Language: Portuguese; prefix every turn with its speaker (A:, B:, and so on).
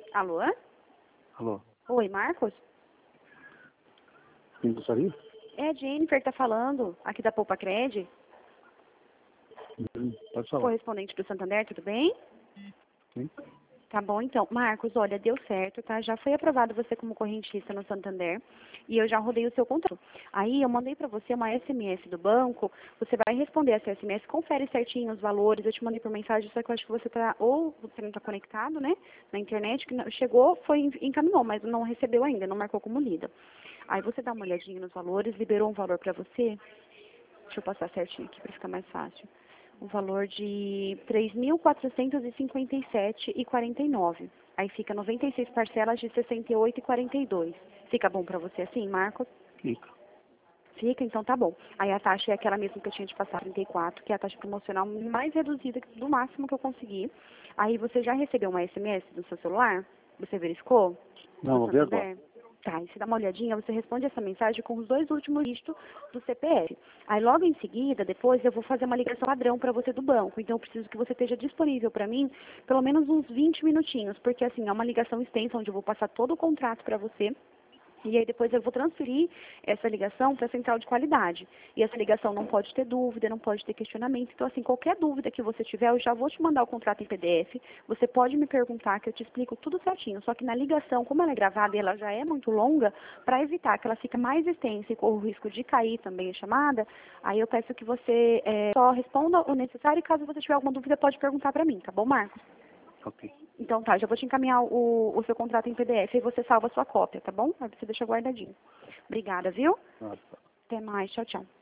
A: Alô?
B: Alô?
A: Oi, Marcos?
B: Quem gostaria?
A: É a Jennifer que tá falando, aqui da Poupa Cred,
B: Pode falar.
A: correspondente do Santander, tudo bem?
B: Sim.
A: Tá bom, então. Marcos, olha, deu certo, tá? Já foi aprovado você como correntista no Santander e eu já rodei o seu contrato. Aí eu mandei pra você uma SMS do banco, você vai responder essa SMS, confere certinho os valores, eu te mandei por mensagem, só que eu acho que você tá, ou você não tá conectado, né, na internet, que chegou, encaminhou, mas não recebeu ainda, não marcou como lida. Aí você dá uma olhadinha nos valores, liberou um valor pra você, deixa eu passar certinho aqui para ficar mais fácil. Um valor de 3.457,49. Aí fica 96 parcelas de 68,42. Fica bom para você assim, Marcos?
B: Fica.
A: Fica, então tá bom. Aí a taxa é aquela mesma que eu tinha te passado, 34, que é a taxa promocional mais reduzida do máximo que eu consegui. Aí você já recebeu uma SMS do seu celular? Você verificou?
B: Não,
A: Do
B: vou ver agora.
A: Santander? Tá, e se dá uma olhadinha, você responde essa mensagem com os 2 últimos dígitos do CPF. Aí logo em seguida, depois, eu vou fazer uma ligação padrão para você do banco. Então eu preciso que você esteja disponível para mim pelo menos uns 20 minutinhos, porque assim, é uma ligação extensa onde eu vou passar todo o contrato para você. E aí depois eu vou transferir essa ligação para a central de qualidade. E essa ligação não pode ter dúvida, não pode ter questionamento. Então, assim, qualquer dúvida que você tiver, eu já vou te mandar o contrato em PDF. Você pode me perguntar que eu te explico tudo certinho. Só que na ligação, como ela é gravada e ela já é muito longa, para evitar que ela fique mais extensa e corra o risco de cair também a chamada, aí eu peço que você só responda o necessário e caso você tiver alguma dúvida, pode perguntar para mim, tá bom, Marcos?
B: Ok.
A: Então tá, já vou te encaminhar o seu contrato em PDF e você salva a sua cópia, tá bom? Aí você deixa guardadinho. Obrigada, viu?
B: Ah, tá.
A: Até mais, tchau, tchau.